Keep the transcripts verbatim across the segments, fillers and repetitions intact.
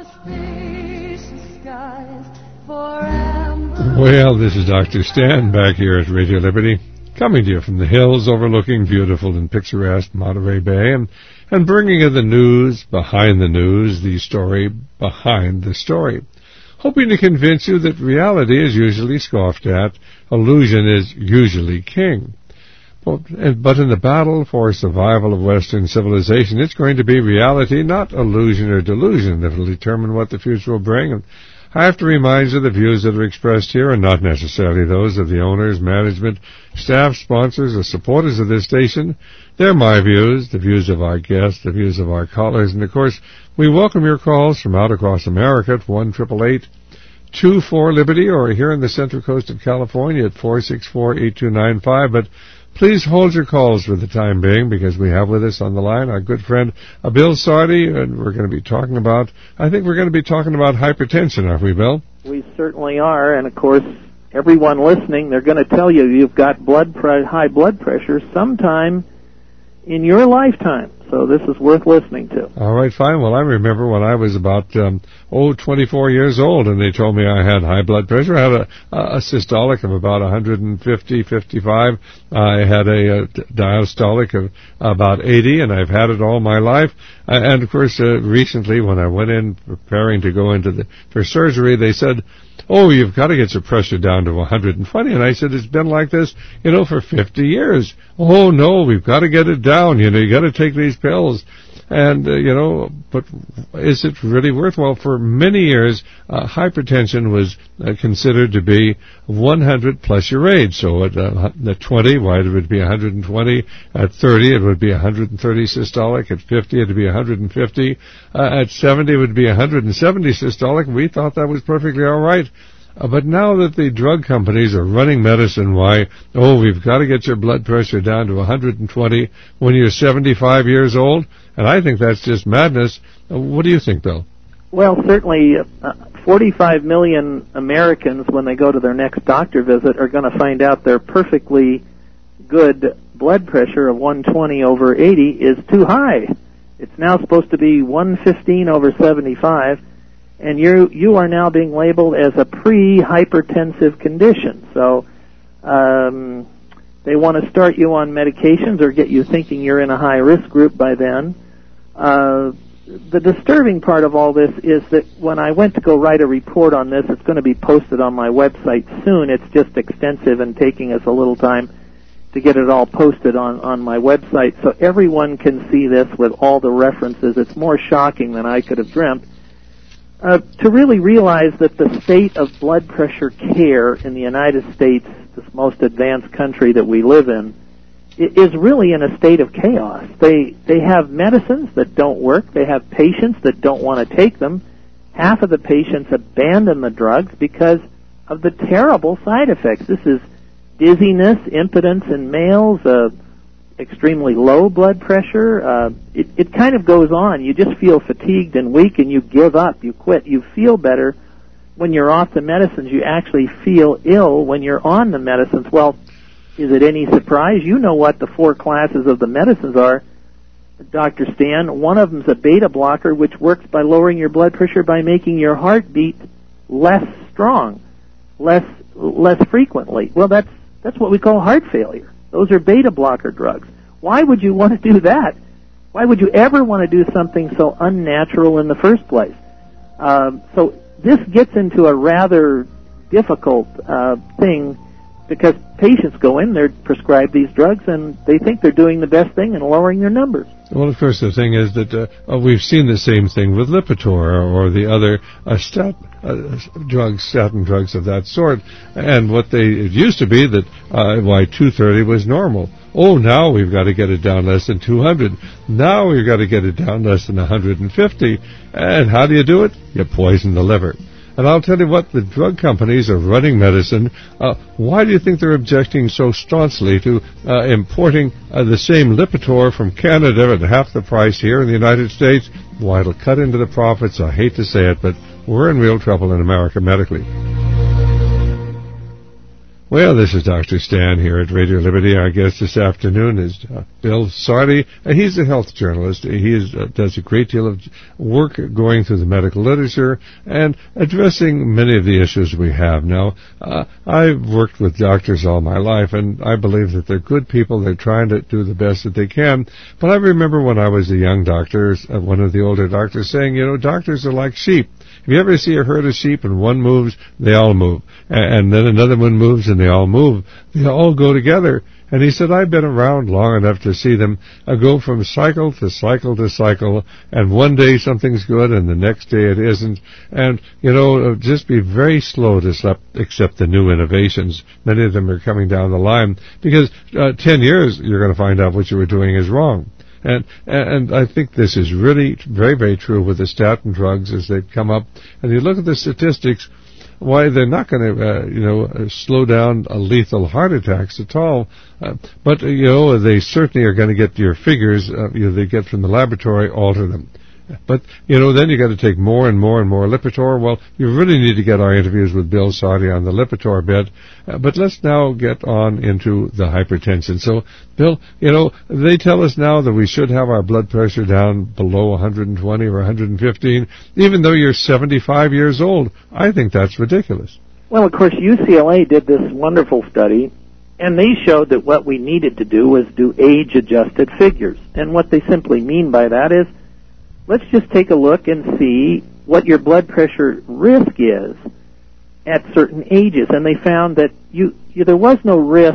Well, this is Doctor Stan back here at Radio Liberty, coming to you from the hills overlooking beautiful and picturesque Monterey Bay, and, and bringing you the news behind the news, the story behind the story, hoping to convince you that reality is usually scoffed at, illusion is usually king. But, but in the battle for survival of Western civilization, it's going to be reality, not illusion or delusion, that will determine what the future will bring. And I have to remind you the views that are expressed here are not necessarily those of the owners, management, staff, sponsors, or supporters of this station. They're my views, the views of our guests, the views of our callers, and of course, we welcome your calls from out across America at one eight eight eight, two four, Liberty, or here in the Central Coast of California at four six four, eight two nine five, but please hold your calls for the time being, because we have with us on the line our good friend uh, Bill Sardi, and we're going to be talking about, I think we're going to be talking about hypertension, aren't we, Bill? We certainly are, and of course, everyone listening, they're going to tell you you've got blood pre- high blood pressure sometime in your lifetime. So this is worth listening to. All right, fine. Well, I remember when I was about, um, oh, twenty-four years old, and they told me I had high blood pressure. I had a, a systolic of about one fifty, fifty-five. I had a, a diastolic of about eighty, and I've had it all my life. Uh, and, of course, uh, recently when I went in preparing to go into the for surgery, they said, oh, you've got to get your pressure down to one twenty. And I said, it's been like this, you know, for fifty years. Oh, no, we've got to get it down. You know, you got to take these pills. And, uh, you know, but is it really worthwhile? For many years, uh, hypertension was uh, considered to be one hundred plus your age. So at, uh, at twenty, why, it would be one hundred twenty. At thirty, it would be one hundred thirty systolic. At fifty, it would be one hundred fifty. Uh, at seventy, it would be one hundred seventy systolic. We thought that was perfectly all right. Uh, but now that the drug companies are running medicine, why, oh, we've got to get your blood pressure down to one hundred twenty when you're seventy-five years old, and I think that's just madness. Uh, what do you think, Bill? Well, certainly uh, forty-five million Americans, when they go to their next doctor visit, are going to find out their perfectly good blood pressure of one twenty over eighty is too high. It's now supposed to be one fifteen over seventy-five. And you you are now being labeled as a pre-hypertensive condition. So um, they want to start you on medications or get you thinking you're in a high-risk group by then. Uh, the disturbing part of all this is that when I went to go write a report on this, it's going to be posted on my website soon. It's just extensive and taking us a little time to get it all posted on, on my website so everyone can see this with all the references. It's more shocking than I could have dreamt. Uh, to really realize that the state of blood pressure care in the United States, this most advanced country that we live in, is really in a state of chaos. They they have medicines that don't work. They have patients that don't want to take them. Half of the patients abandon the drugs because of the terrible side effects. This is dizziness, impotence in males, uh, extremely low blood pressure. Uh, it, it kind of goes on. You just feel fatigued and weak, and you give up. You quit. You feel better when you're off the medicines. You actually feel ill when you're on the medicines. Well, is it any surprise? You know what the four classes of the medicines are, Doctor Stan. One of them is a beta blocker, which works by lowering your blood pressure by making your heart beat less strong, less less frequently. Well, that's that's what we call heart failure. Those are beta blocker drugs. Why would you want to do that? Why would you ever want to do something so unnatural in the first place? Um, so this gets into a rather difficult uh, thing because patients go in, they're prescribed these drugs, and they think they're doing the best thing and lowering their numbers. Well, of course, the thing is that uh, we've seen the same thing with Lipitor or the other uh, stat, uh, drugs, statin drugs of that sort. And what they it used to be that uh, why two thirty was normal. Oh, now we've got to get it down less than two hundred. Now we've got to get it down less than one hundred fifty. And how do you do it? You poison the liver. And I'll tell you what, the drug companies are running medicine. Uh, why do you think they're objecting so staunchly to uh, importing uh, the same Lipitor from Canada at half the price here in the United States? Why, it'll cut into the profits. I hate to say it, but we're in real trouble in America medically. Well, this is Doctor Stan here at Radio Liberty. Our guest this afternoon is uh, Bill Sardi. Uh, he's a health journalist. He is, uh, does a great deal of work going through the medical literature and addressing many of the issues we have. Now, uh, I've worked with doctors all my life, and I believe that they're good people. They're trying to do the best that they can. But I remember when I was a young doctor, uh, one of the older doctors saying, you know, doctors are like sheep. If you ever see a herd of sheep and one moves, they all move. And then another one moves and they all move. They all go together. And he said, I've been around long enough to see them uh, go from cycle to cycle to cycle. And one day something's good and the next day it isn't. And, you know, just be very slow to accept the new innovations. Many of them are coming down the line because uh, ten years you're going to find out what you were doing is wrong. And and I think this is really very, very true with the statin drugs as they've come up. And you look at the statistics, why they're not going to, uh, you know, uh, slow down uh, lethal heart attacks at all. Uh, but, uh, you know, they certainly are going to get your figures, uh, you know, they get from the laboratory, alter them. But, you know, then you got to take more and more and more Lipitor. Well, you really need to get our interviews with Bill Sardi on the Lipitor bit. Uh, but let's now get on into the hypertension. So, Bill, you know, they tell us now that we should have our blood pressure down below one hundred twenty or one hundred fifteen, even though you're seventy-five years old. I think that's ridiculous. Well, of course, U C L A did this wonderful study, and they showed that what we needed to do was do age-adjusted figures. And what they simply mean by that is, let's just take a look and see what your blood pressure risk is at certain ages. And they found that you, you there was no risk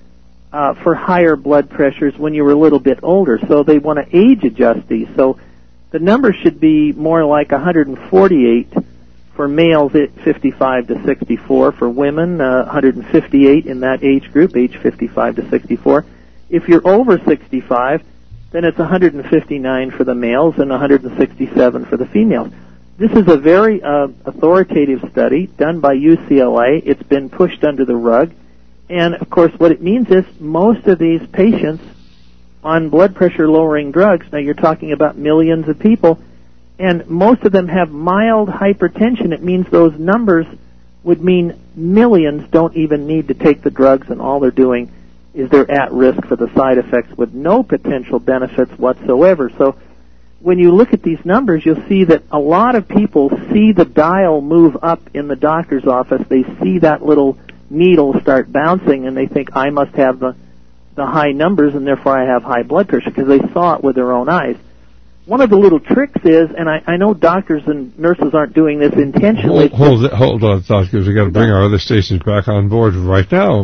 uh, for higher blood pressures when you were a little bit older. So they want to age adjust these. So the number should be more like one hundred forty-eight for males at fifty-five to sixty-four. For women, uh, one hundred fifty-eight in that age group, age fifty-five to sixty-four. If you're over sixty-five, then it's one hundred fifty-nine for the males and one hundred sixty-seven for the females. This is a very uh, authoritative study done by U C L A. It's been pushed under the rug. And, of course, what it means is most of these patients on blood pressure-lowering drugs, now you're talking about millions of people, and most of them have mild hypertension. It means those numbers would mean millions don't even need to take the drugs, and all they're doing is they're at risk for the side effects with no potential benefits whatsoever. So when you look at these numbers, you'll see that a lot of people see the dial move up in the doctor's office. They see that little needle start bouncing, and they think, I must have the, the high numbers, and therefore I have high blood pressure, because they saw it with their own eyes. One of the little tricks is, and I, I know doctors and nurses aren't doing this intentionally. Hold, hold, hold on, doctors. We've got to bring our other stations back on board right now.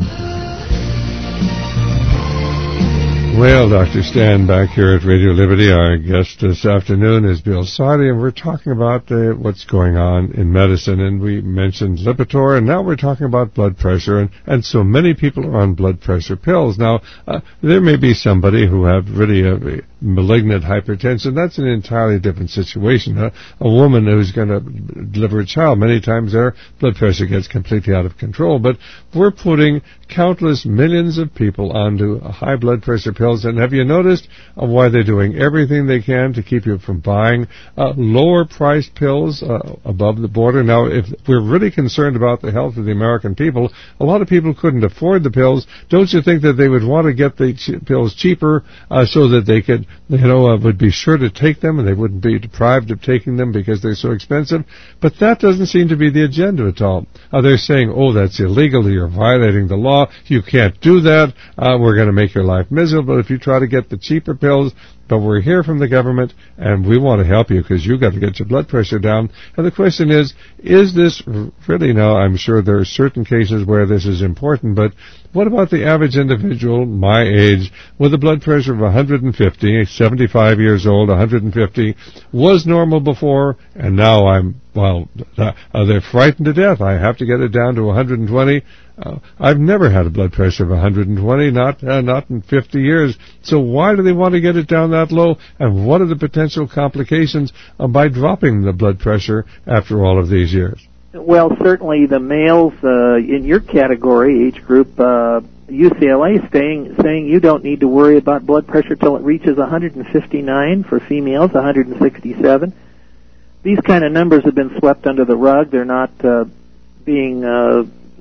Well, Doctor Stan back here at Radio Liberty. Our guest this afternoon is Bill Sardi, and we're talking about uh, what's going on in medicine. And we mentioned Lipitor, and now we're talking about blood pressure. And, and so many people are on blood pressure pills. Now, uh, there may be somebody who have really a malignant hypertension. That's an entirely different situation. Uh, a woman who's going to deliver a child, many times their blood pressure gets completely out of control. But we're putting countless millions of people onto high blood pressure pills. And have you noticed uh, why they're doing everything they can to keep you from buying uh, lower-priced pills uh, above the border? Now, if we're really concerned about the health of the American people, a lot of people couldn't afford the pills. Don't you think that they would want to get the ch- pills cheaper uh, so that they could, you know, uh, would be sure to take them and they wouldn't be deprived of taking them because they're so expensive? But that doesn't seem to be the agenda at all. Uh, they're saying, oh, that's illegal, you're violating the law, you can't do that, uh, we're going to make your life miserable if you try to get the cheaper pills. But we're here from the government, and we want to help you because you've got to get your blood pressure down. And the question is, is this really, now I'm sure there are certain cases where this is important, but what about the average individual, my age, with a blood pressure of one hundred fifty, seventy-five years old, one hundred fifty, was normal before, and now I'm, well, uh, they're frightened to death. I have to get it down to one hundred twenty. Uh, I've never had a blood pressure of one hundred twenty, not uh, not in fifty years. So why do they want to get it down that low? And what are the potential complications uh, by dropping the blood pressure after all of these years? Well, certainly the males uh, in your category, age group, uh, U C L A is saying, saying you don't need to worry about blood pressure till it reaches one hundred fifty-nine, for females, one hundred sixty-seven. These kind of numbers have been swept under the rug. They're not uh, being uh,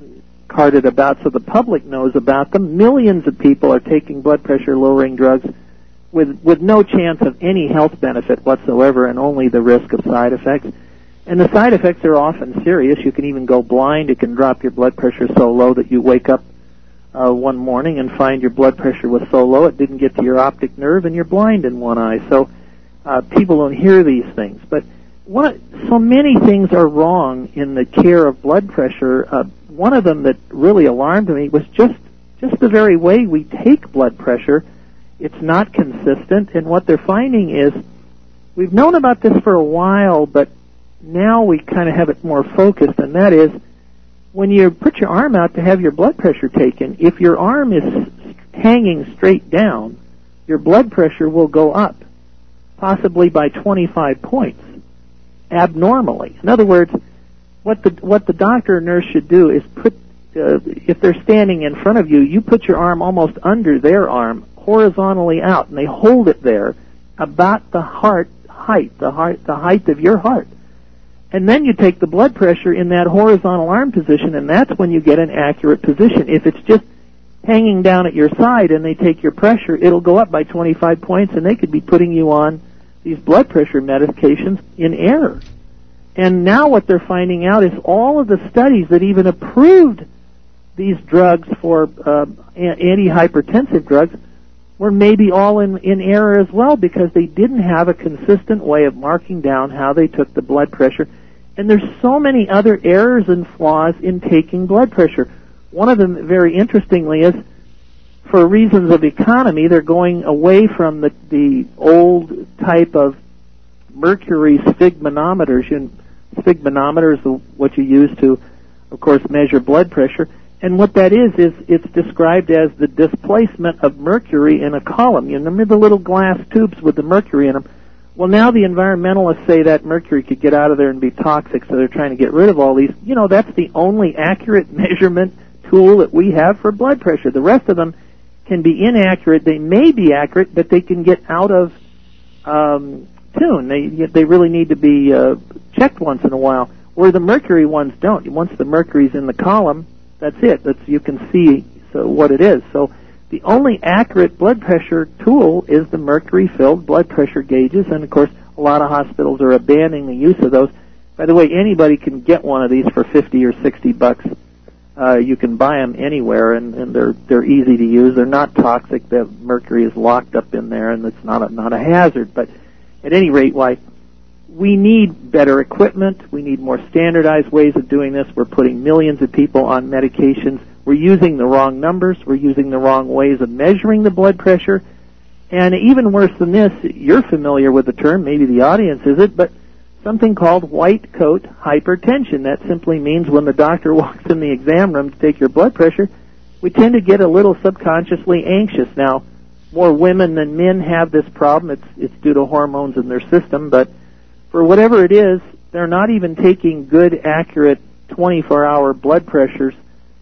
carted about so the public knows about them. Millions of people are taking blood pressure lowering drugs with with no chance of any health benefit whatsoever, and only the risk of side effects. And the side effects are often serious. You can even go blind. It can drop your blood pressure so low that you wake up uh, one morning and find your blood pressure was so low it didn't get to your optic nerve, and you're blind in one eye. So uh, people don't hear these things. But one, so many things are wrong in the care of blood pressure. Uh, one of them that really alarmed me was just just the very way we take blood pressure. It's not consistent, and what they're finding is, we've known about this for a while, but now we kind of have it more focused, and that is, when you put your arm out to have your blood pressure taken, if your arm is hanging straight down, your blood pressure will go up, possibly by twenty-five points, abnormally. In other words, what the what the doctor or nurse should do is put, uh, if they're standing in front of you, you put your arm almost under their arm, horizontally out, and they hold it there about the heart height, the heart, the height of your heart. And then you take the blood pressure in that horizontal arm position, and that's when you get an accurate position. If it's just hanging down at your side and they take your pressure, it'll go up by twenty-five points, and they could be putting you on these blood pressure medications in error. And now what they're finding out is all of the studies that even approved these drugs for uh, antihypertensive drugs were maybe all in, in error as well, because they didn't have a consistent way of marking down how they took the blood pressure. And there's so many other errors and flaws in taking blood pressure. One of them, very interestingly, is for reasons of economy, they're going away from the, the old type of mercury sphygmanometers. And sphygmanometer is what you use to, of course, measure blood pressure. And what that is, is it's described as the displacement of mercury in a column. You remember the little glass tubes with the mercury in them? Well, now the environmentalists say that mercury could get out of there and be toxic, so they're trying to get rid of all these. You know, that's the only accurate measurement tool that we have for blood pressure. The rest of them can be inaccurate. They may be accurate, but they can get out of um, tune. They, they really need to be uh, checked once in a while, where the mercury ones don't. Once the mercury's in the column, that's it. That's, you can see so what it is. So the only accurate blood pressure tool is the mercury-filled blood pressure gauges, and of course a lot of hospitals are abandoning the use of those. By the way, anybody can get one of these for fifty or sixty bucks. Uh, you can buy them anywhere, and, and they're they're easy to use. They're not toxic. The mercury is locked up in there, and it's not a, not a hazard. But at any rate, why? We need better equipment. We need more standardized ways of doing this. We're putting millions of people on medications. We're using the wrong numbers. We're using the wrong ways of measuring the blood pressure. And even worse than this, you're familiar with the term, maybe the audience isn't, but something called white coat hypertension. That simply means when the doctor walks in the exam room to take your blood pressure, we tend to get a little subconsciously anxious. Now, more women than men have this problem. It's, it's due to hormones in their system, but for whatever it is, they're not even taking good, accurate twenty-four hour blood pressures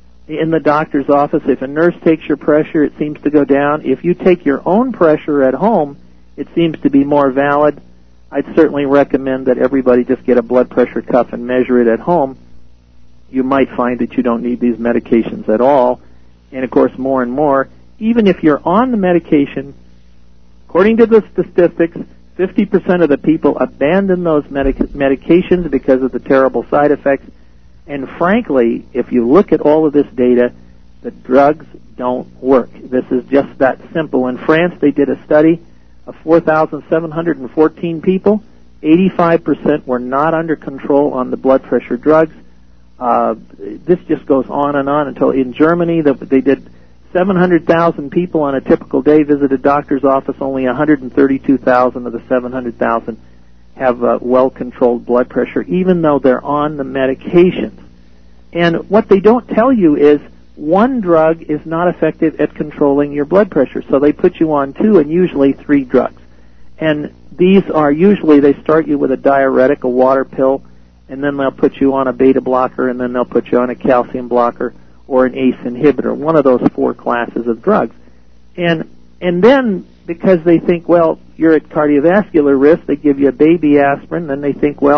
in the doctor's office. If a nurse takes your pressure, it seems to go down. If you take your own pressure at home, it seems to be more valid. I'd certainly recommend that everybody just get a blood pressure cuff and measure it at home. You might find that you don't need these medications at all. And, of course, more and more, even if you're on the medication, according to the statistics, fifty percent of the people abandon those medic- medications because of the terrible side effects. And frankly, if you look at all of this data, the drugs don't work. This is just that simple. In France, they did a study of four thousand seven hundred fourteen people. eighty-five percent were not under control on the blood pressure drugs. Uh, this just goes on and on until in Germany, the, they did seven hundred thousand people on a typical day visit a doctor's office. Only one hundred thirty-two thousand of the seven hundred thousand have uh, well-controlled blood pressure, even though they're on the medications. And what they don't tell you is one drug is not effective at controlling your blood pressure, so they put you on two and usually three drugs. And these are usually, they start you with a diuretic, a water pill, and then they'll put you on a beta blocker, and then they'll put you on a calcium blocker or an A C E inhibitor, one of those four classes of drugs. And and then, because they think, well, you're at cardiovascular risk, they give you a baby aspirin, then they think, well,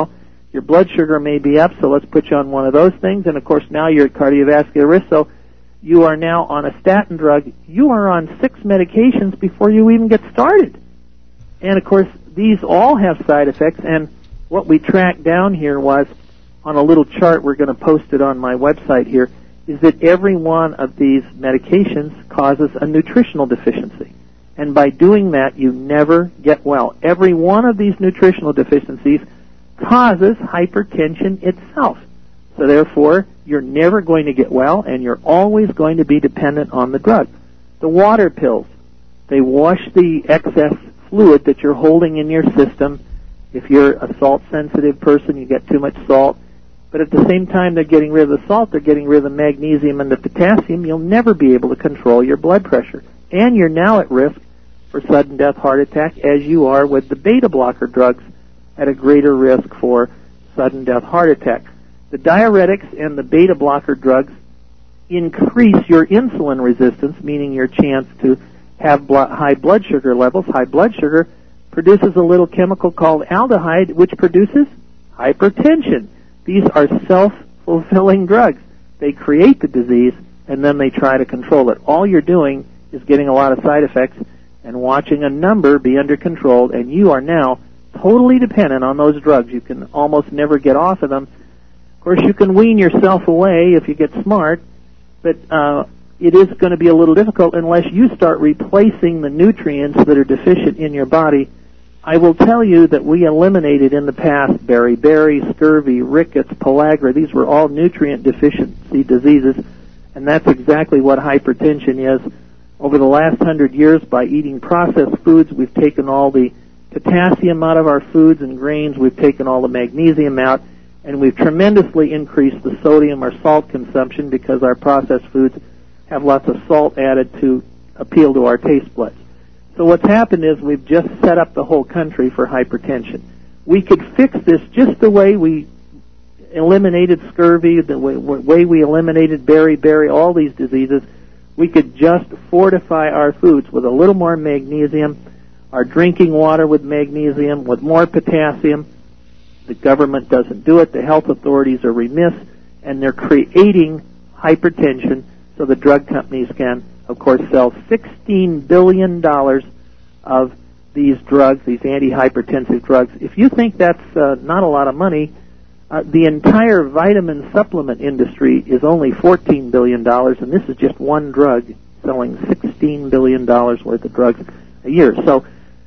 Your blood sugar may be up, so let's put you on one of those things. And, of course, now you're at cardiovascular risk, so you are now on a statin drug. You are on six medications before you even get started. And, of course, these all have side effects, and what we tracked down here was, on a little chart, we're going to post it on my website here, is that every one of these medications causes a nutritional deficiency. And by doing that, you never get well. Every one of these nutritional deficiencies causes hypertension itself. So therefore, you're never going to get well, and you're always going to be dependent on the drug. The water pills, they wash the excess fluid that you're holding in your system. If you're a salt-sensitive person, you get too much salt. But at the same time they're getting rid of the salt, they're getting rid of the magnesium and the potassium. You'll never be able to control your blood pressure. And you're now at risk for sudden death, heart attack, as you are with the beta blocker drugs, at a greater risk for sudden death, heart attack. The diuretics and the beta blocker drugs increase your insulin resistance, meaning your chance to have blo- high blood sugar levels. High blood sugar produces a little chemical called aldehyde, which produces hypertension. These are self-fulfilling drugs. They create the disease, and then they try to control it. All you're doing is getting a lot of side effects and watching a number be under control, and you are now totally dependent on those drugs. You can almost never get off of them. Of course, you can wean yourself away if you get smart, but uh, it is going to be a little difficult unless you start replacing the nutrients that are deficient in your body. I will tell you that we eliminated in the past beriberi, scurvy, rickets, pellagra. These were all nutrient deficiency diseases, and that's exactly what hypertension is. Over the last hundred years, by eating processed foods, we've taken all the potassium out of our foods and grains, we've taken all the magnesium out, and we've tremendously increased the sodium or salt consumption because our processed foods have lots of salt added to appeal to our taste buds. So what's happened is we've just set up the whole country for hypertension. We could fix this just the way we eliminated scurvy, the way, way we eliminated beriberi, all these diseases. We could just fortify our foods with a little more magnesium, our drinking water with magnesium, with more potassium. The government doesn't do it. The health authorities are remiss, and they're creating hypertension so the drug companies can, of course, sell sixteen billion dollars of these drugs, these antihypertensive drugs. If you think that's uh, not a lot of money, uh, the entire vitamin supplement industry is only fourteen billion dollars, and this is just one drug selling sixteen billion dollars worth of drugs a year. So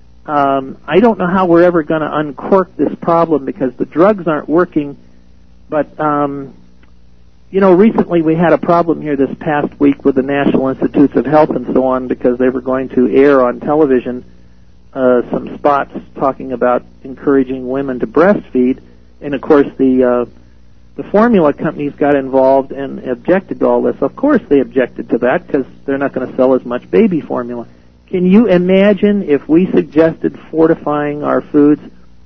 um, I don't know how we're ever going to uncork this problem because the drugs aren't working, but um, you know, recently we had a problem here this past week with the National Institutes of Health and so on because they were going to air on television uh, some spots talking about encouraging women to breastfeed, and of course the uh, the formula companies got involved and objected to all this. Of course they objected to that because they're not going to sell as much baby formula. Can you imagine if we suggested fortifying our foods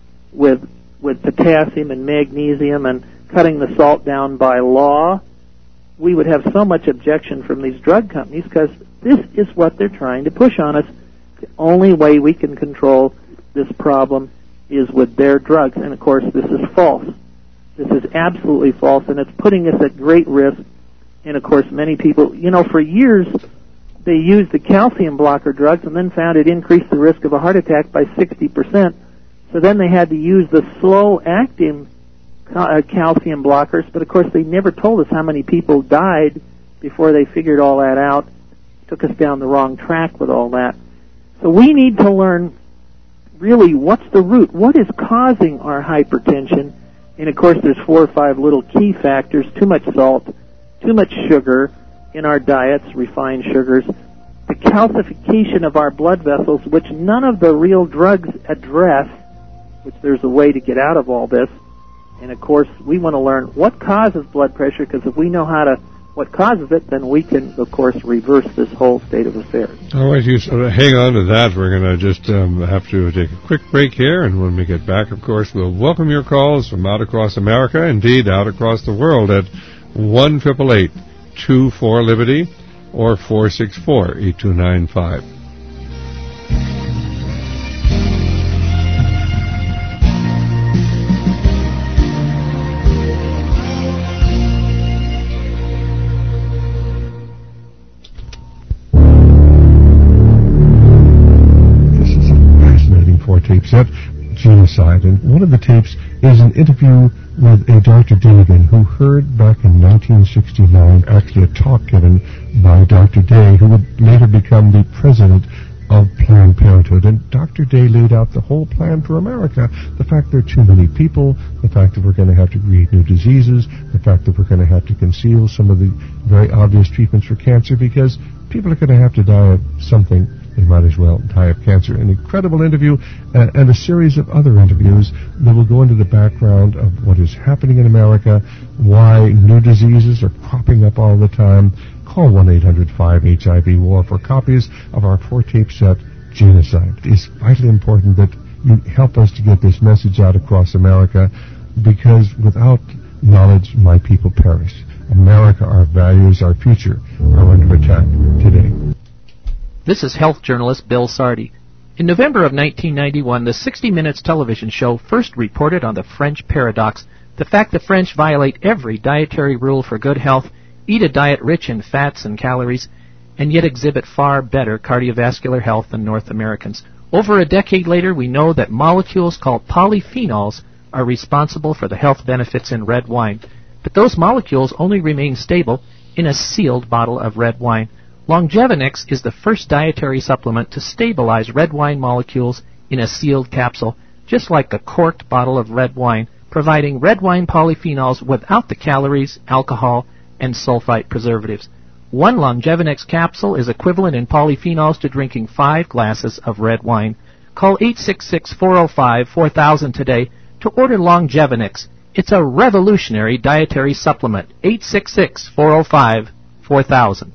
with with potassium and magnesium and cutting the salt down by law? We would have so much objection from these drug companies because this is what they're trying to push on us. The only way we can control this problem is with their drugs, and of course this is false. This is absolutely false, and it's putting us at great risk. And of course many people, you know, for years they used the calcium blocker drugs and then found it increased the risk of a heart attack by sixty percent. So then they had to use the slow-acting calcium blockers, but of course they never told us how many people died before they figured all that out. Took us down the wrong track with all that. So we need to learn really what's the root, what is causing our hypertension. And of course there's four or five little key factors: too much salt, too much sugar in our diets, refined sugars, the calcification of our blood vessels, which none of the real drugs address, which there's a way to get out of all this. And of course we want to learn what causes blood pressure, because if we know how to what causes it, then we can, of course, reverse this whole state of affairs. All right, you sort of hang on to that. We're going to just um, have to take a quick break here, and when we get back, of course, we'll welcome your calls from out across America, indeed out across the world, at one eight eight eight, two four, Liberty or four six four, eight two nine five. set, Genocide. And one of the tapes is an interview with a Doctor Dagan who heard back in nineteen sixty-nine, actually a talk given by Doctor Day, who would later become the president of Planned Parenthood. And Doctor Day laid out the whole plan for America. The fact there are too many people, the fact that we're going to have to create new diseases, the fact that we're going to have to conceal some of the very obvious treatments for cancer, because people are going to have to die of something. They might as well die of cancer. An incredible interview uh, and a series of other interviews that will go into the background of what is happening in America, why new diseases are cropping up all the time. Call one eight hundred five H I V war for copies of our four-tape set, Genocide. It's vitally important that you help us to get this message out across America, because without knowledge, my people perish. America, our values, our future are under attack today. This is health journalist Bill Sardi. In November of nineteen ninety-one, the sixty minutes television show first reported on the French paradox, the fact the French violate every dietary rule for good health, eat a diet rich in fats and calories, and yet exhibit far better cardiovascular health than North Americans. Over a decade later, we know that molecules called polyphenols are responsible for the health benefits in red wine, but those molecules only remain stable in a sealed bottle of red wine. Longevinix is the first dietary supplement to stabilize red wine molecules in a sealed capsule, just like a corked bottle of red wine, providing red wine polyphenols without the calories, alcohol, and sulfite preservatives. One Longevinix capsule is equivalent in polyphenols to drinking five glasses of red wine. Call eight six six, four oh five, four thousand today to order Longevinix. It's a revolutionary dietary supplement. eight six six, four oh five, four thousand.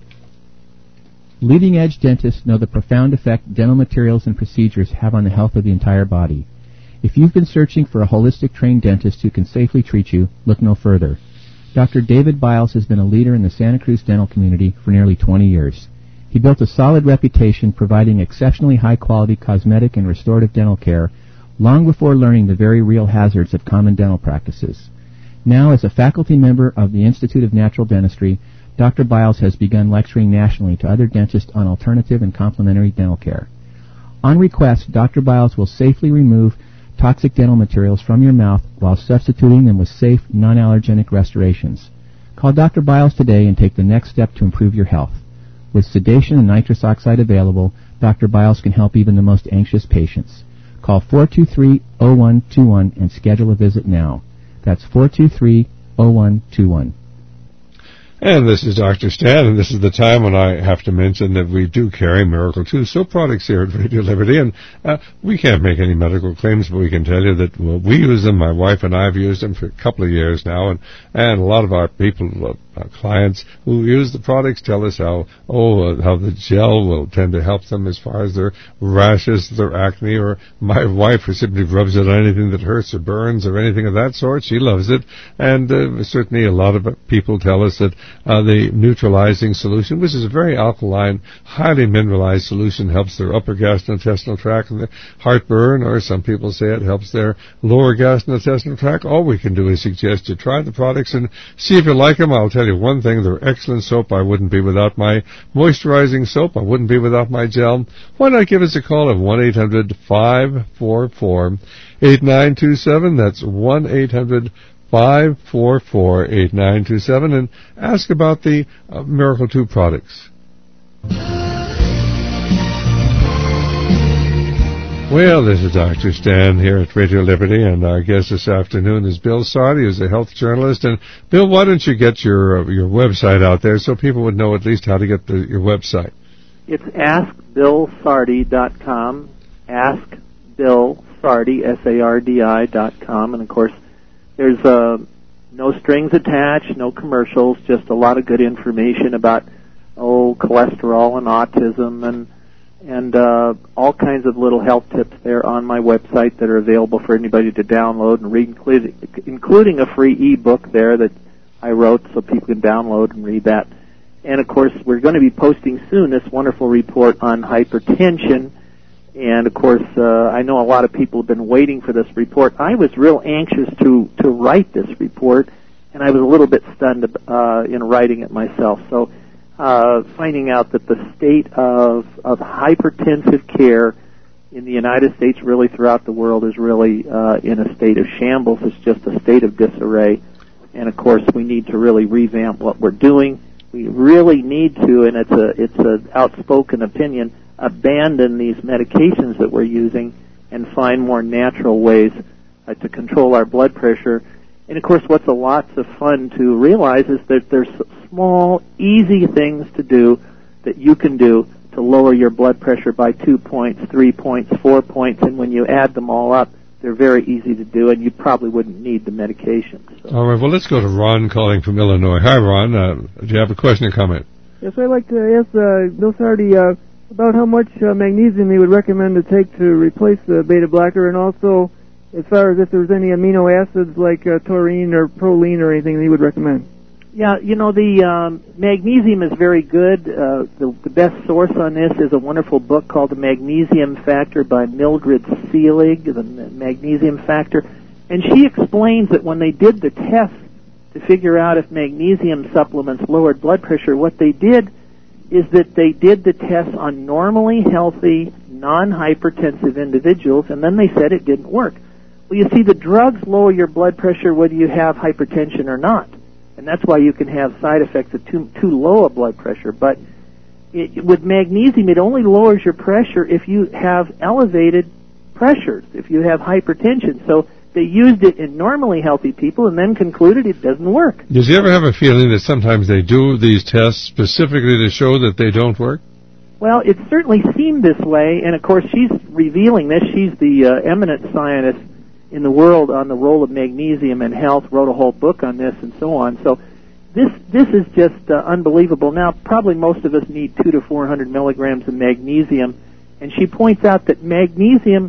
Leading-edge dentists know the profound effect dental materials and procedures have on the health of the entire body. If you've been searching for a holistic trained dentist who can safely treat you, look no further. Doctor David Biles has been a leader in the Santa Cruz dental community for nearly twenty years. He built a solid reputation providing exceptionally high-quality cosmetic and restorative dental care long before learning the very real hazards of common dental practices. Now, as a faculty member of the Institute of Natural Dentistry, Doctor Biles has begun lecturing nationally to other dentists on alternative and complementary dental care. On request, Doctor Biles will safely remove toxic dental materials from your mouth while substituting them with safe, non-allergenic restorations. Call Doctor Biles today and take the next step to improve your health. With sedation and nitrous oxide available, Doctor Biles can help even the most anxious patients. Call four two three, oh one two one and schedule a visit now. That's four two three, oh one two one. And this is Doctor Stan, and this is the time when I have to mention that we do carry Miracle two soap products here at Radio Liberty, and uh, we can't make any medical claims, but we can tell you that well, we use them. My wife and I have used them for a couple of years now, and, and a lot of our people, uh, our clients who use the products tell us how, oh, uh, how the gel will tend to help them as far as their rashes, their acne, or my wife who simply rubs it on anything that hurts or burns or anything of that sort. She loves it, and uh, certainly a lot of people tell us that Uh, the neutralizing solution, which is a very alkaline, highly mineralized solution, helps their upper gastrointestinal tract and their heartburn, or some people say it helps their lower gastrointestinal tract. All we can do is suggest you try the products and see if you like them. I'll tell you one thing, they're excellent soap. I wouldn't be without my moisturizing soap. I wouldn't be without my gel. Why not give us a call at one eight hundred, five four four, eight nine two seven. That's one eight hundred, five four four, eight nine two seven, and ask about the uh, Miracle two products. Well, this is Doctor Stan here at Radio Liberty, and our guest this afternoon is Bill Sardi, who's a health journalist. And Bill, why don't you get your uh, your website out there so people would know at least how to get the, your website? It's ask bill sardi dot com, ask bill sardi, S A R D I dot com, and of course, there's uh, no strings attached, no commercials, just a lot of good information about, oh, cholesterol and autism and and uh, all kinds of little health tips there on my website that are available for anybody to download and read, including, including a free e-book there that I wrote so people can download and read that. And, of course, we're going to be posting soon this wonderful report on hypertension. And, of course, uh, I know a lot of people have been waiting for this report. I was real anxious to, to write this report, and I was a little bit stunned uh, in writing it myself. So uh, finding out that the state of, of hypertensive care in the United States, really throughout the world, is really uh, in a state of shambles. It's just a state of disarray. And, of course, we need to really revamp what we're doing. We really need to, and it's a it's an outspoken opinion, abandon these medications that we're using and find more natural ways uh, to control our blood pressure. And, of course, what's a lots of fun to realize is that there's small, easy things to do that you can do to lower your blood pressure by two points, three points, four points, and when you add them all up, they're very easy to do, and you probably wouldn't need the medication. So. All right, well, let's go to Ron calling from Illinois. Hi, Ron. Uh, do you have a question or comment? Yes, I'd like to ask uh, Bill Sardi uh, about how much uh, magnesium he would recommend to take to replace the beta blocker, and also as far as if there's any amino acids like uh, taurine or proline or anything that he would recommend. Yeah, you know, the um, magnesium is very good. Uh, the, the best source on this is a wonderful book called The Magnesium Factor by Mildred Seelig, the Magnesium Factor. And she explains that when they did the test to figure out if magnesium supplements lowered blood pressure, what they did is that they did the test on normally healthy, non-hypertensive individuals, and then they said it didn't work. Well, you see, the drugs lower your blood pressure whether you have hypertension or not. And that's why you can have side effects of too, too low a blood pressure. But it, with magnesium, it only lowers your pressure if you have elevated pressures, if you have hypertension. So they used it in normally healthy people and then concluded it doesn't work. Does you ever have a feeling that sometimes they do these tests specifically to show that they don't work? Well, it certainly seemed this way. And, of course, she's revealing this. She's the uh, eminent scientist in the world on the role of magnesium in health, wrote a whole book on this and so on. So this this is just uh, unbelievable. Now, probably most of us need two to four hundred milligrams of magnesium, and she points out that magnesium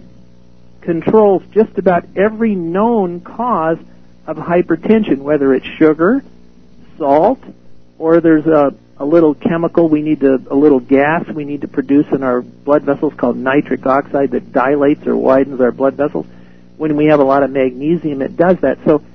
controls just about every known cause of hypertension, whether it's sugar, salt, or there's a, a little chemical we need to, a little gas we need to produce in our blood vessels called nitric oxide that dilates or widens our blood vessels. When we have a lot of magnesium, it does that. So,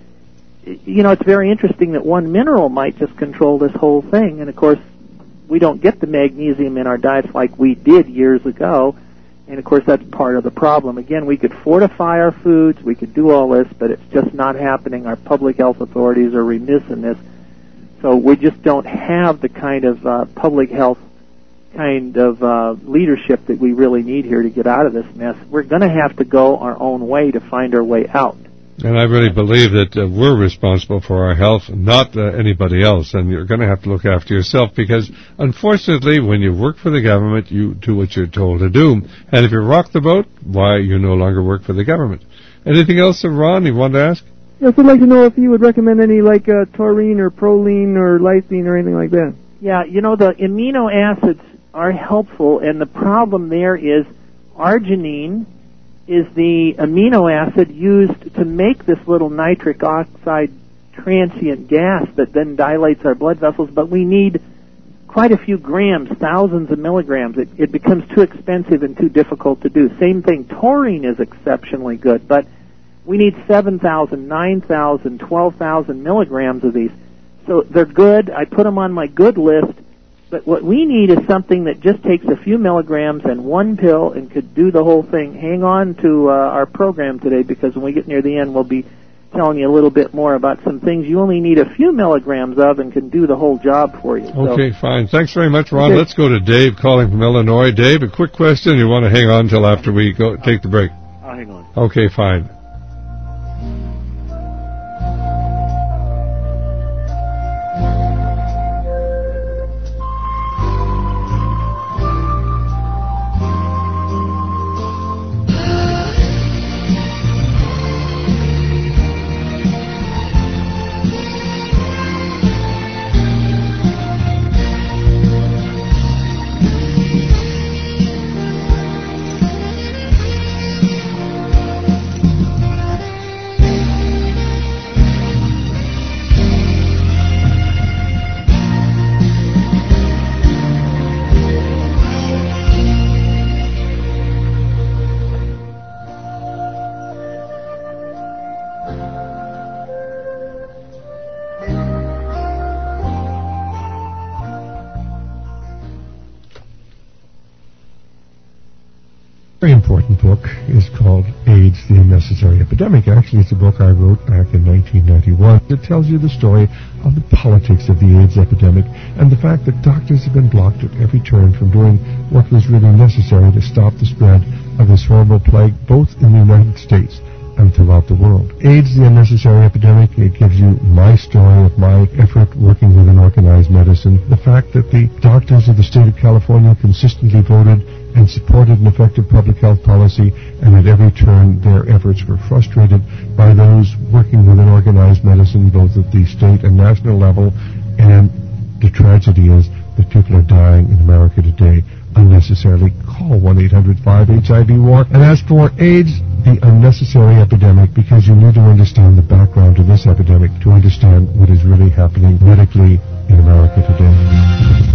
you know, it's very interesting that one mineral might just control this whole thing. And, of course, we don't get the magnesium in our diets like we did years ago. And, of course, that's part of the problem. Again, we could fortify our foods. We could do all this, but it's just not happening. Our public health authorities are remiss in this. So we just don't have the kind of uh, public health kind of uh, leadership that we really need here to get out of this mess. We're going to have to go our own way to find our way out. And I really believe that uh, we're responsible for our health, not uh, anybody else, and you're going to have to look after yourself because, unfortunately, when you work for the government, you do what you're told to do. And if you rock the boat, why, you no longer work for the government. Anything else, Ron, you want to ask? Yes, I'd like to know if you would recommend any, like, uh, taurine or proline or lysine or anything like that. Yeah, you know, the amino acids are helpful, and the problem there is arginine is the amino acid used to make this little nitric oxide transient gas that then dilates our blood vessels, but we need quite a few grams, thousands of milligrams. It, it becomes too expensive and too difficult to do. Same thing, taurine is exceptionally good, but we need seven thousand, nine thousand, twelve thousand milligrams of these. So they're good. I put them on my good list. But what we need is something that just takes a few milligrams and one pill and could do the whole thing. Hang on to uh, our program today because when we get near the end, we'll be telling you a little bit more about some things you only need a few milligrams of and can do the whole job for you. Okay, so, fine. Thanks very much, Ron. okay. Let's go to Dave calling from Illinois. Dave, a quick question. You want to hang on until after we go take the break? I'll hang on. Okay, fine. important book is called AIDS, the Unnecessary Epidemic. Actually, it's a book I wrote back in nineteen ninety-one. It tells you the story of the politics of the AIDS epidemic and the fact that doctors have been blocked at every turn from doing what was really necessary to stop the spread of this horrible plague, both in the United States and throughout the world. AIDS, the Unnecessary Epidemic, it gives you my story of my effort working within organized medicine. The fact that the doctors of the state of California consistently voted and supported an effective public health policy, and at every turn their efforts were frustrated by those working within organized medicine, both at the state and national level. And the tragedy is that people are dying in America today unnecessarily. Call one eight hundred five H I V war and ask for AIDS, the Unnecessary Epidemic, because you need to understand the background to this epidemic to understand what is really happening medically in America today.